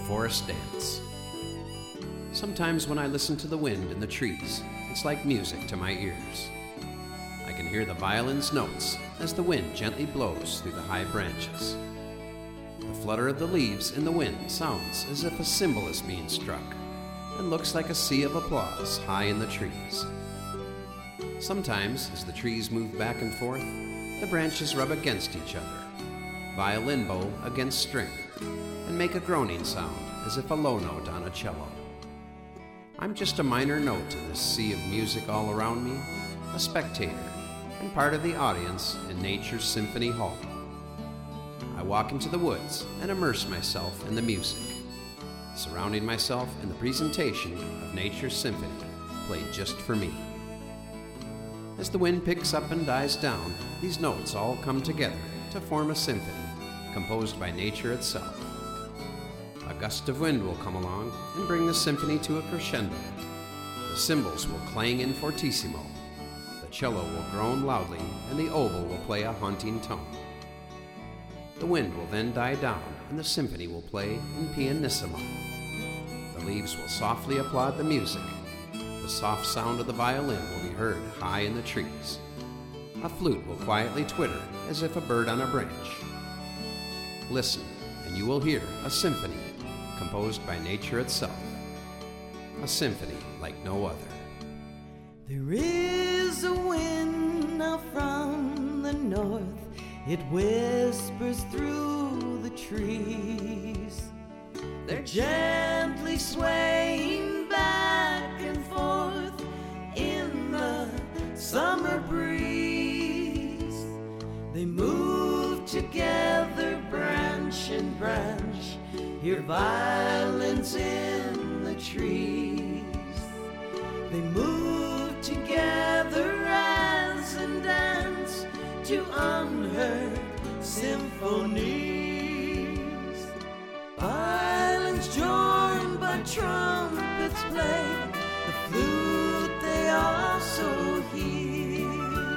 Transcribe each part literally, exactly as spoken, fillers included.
Forest Dance. Sometimes when I listen to the wind in the trees, it's like music to my ears. I can hear the violin's notes as the wind gently blows through the high branches. The flutter of the leaves in the wind sounds as if a cymbal is being struck and looks like a sea of applause high in the trees. Sometimes, as the trees move back and forth, the branches rub against each other, violin bow against string, and make a groaning sound as if a low note on a cello. I'm just a minor note in this sea of music all around me, a spectator and part of the audience in nature's symphony hall. I walk into the woods and immerse myself in the music, surrounding myself in the presentation of nature's symphony played just for me. As the wind picks up and dies down, these notes all come together to form a symphony composed by nature itself. A gust of wind will come along and bring the symphony to a crescendo. The cymbals will clang in fortissimo, the cello will groan loudly, and the oboe will play a haunting tone. The wind will then die down and the symphony will play in pianissimo. The leaves will softly applaud the music. The soft sound of the violin will be heard high in the trees. A flute will quietly twitter as if a bird on a branch. Listen, and you will hear a symphony composed by nature itself. A symphony like no other. There is a wind now from the north. It whispers through the trees. They're gently swaying back and forth in the summer breeze. They move together, branch and branch, hear violins in the trees. They move together as and dance to unheard symphonies. Violins joined by trumpets play, the flute they also hear.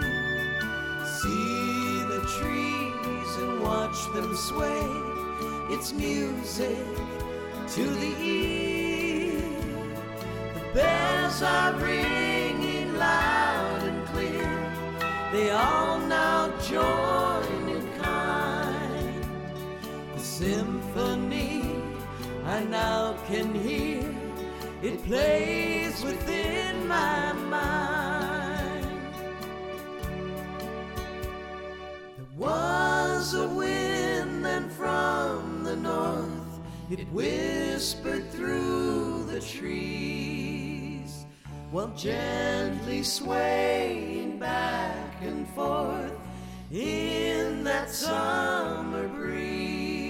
See the trees and watch them sway, it's music to the ear. The bells are ringing loud and clear, they all now join in kind. The symphony I now can hear, it plays within my mind. There was a wind then from the north, it whispered through the trees, while gently swaying back and forth in that summer breeze.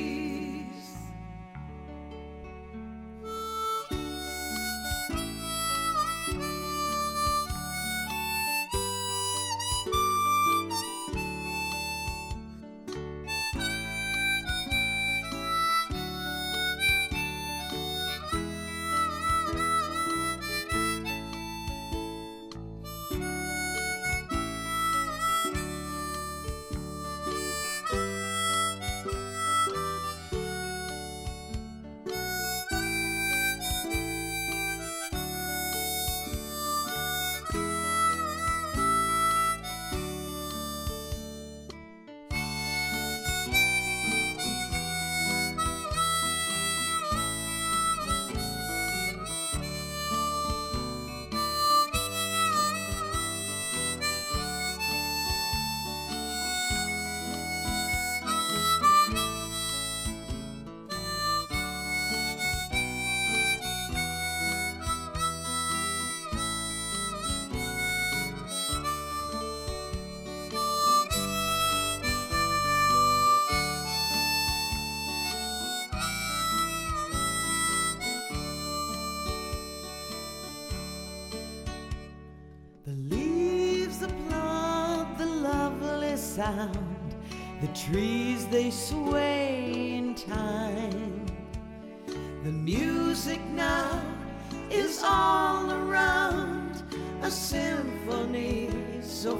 Sound, the trees they sway in time. The music now is all around, a symphony so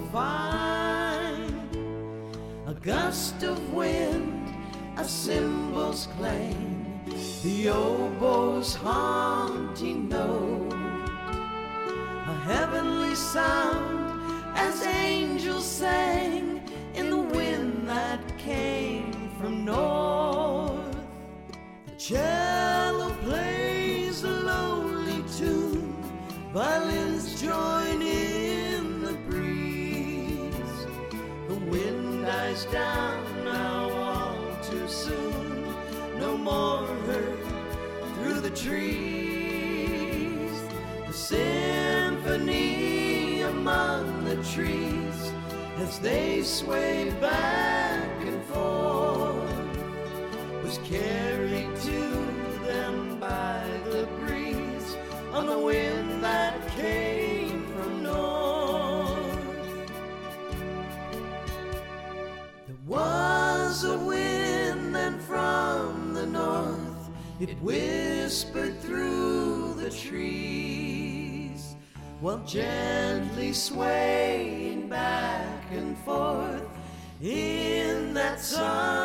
fine. A gust of wind, a cymbal's clang, the oboe's haunting note, a heavenly sound as angels sang in the wind that came from north. The cello plays a lowly tune, violins join in the breeze. The wind dies down now all too soon, no more heard through the trees. The symphony among the trees as they sway back and forth was carried to them by the breeze on the wind that came from north. There was a wind then from the north, it whispered through the trees, while gently swaying back and forth in that sun